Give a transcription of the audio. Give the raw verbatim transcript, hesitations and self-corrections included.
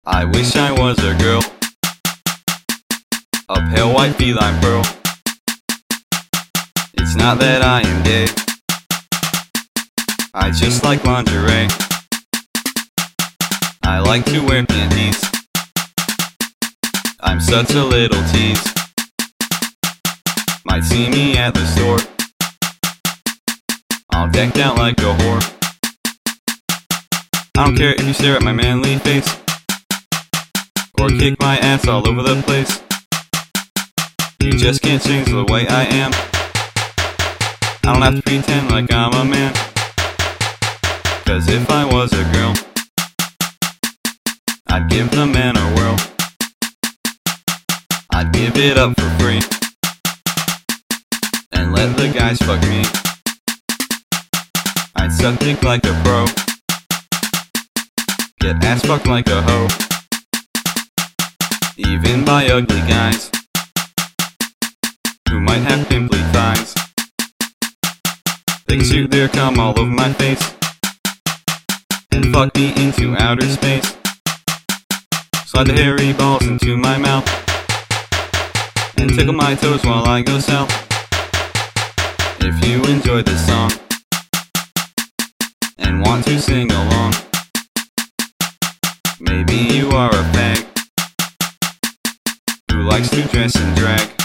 I wish I was a girl, a pale white feline pearl. It's not that I am gay, I just like lingerie. I like to wear panties, I'm such a little tease. Might see me at the store, all decked out like a whore. I don't care if you stare at my manly face, or kick my ass all over the place. You just can't change the way I am. I don't have to pretend like I'm a man, 'cause if I was a girl, I'd give the man a whirl. I'd give it up for free, and let the guys fuck me. I'd suck dick like a pro, get ass fucked like a hoe, even by ugly guys who might have pimply thighs. They can shoot their cum all over my face and fuck me into outer space. Slide the hairy balls into my mouth and tickle my toes while I go south. If you enjoy this song and want to sing along, maybe you are a fag who likes to dress and drag.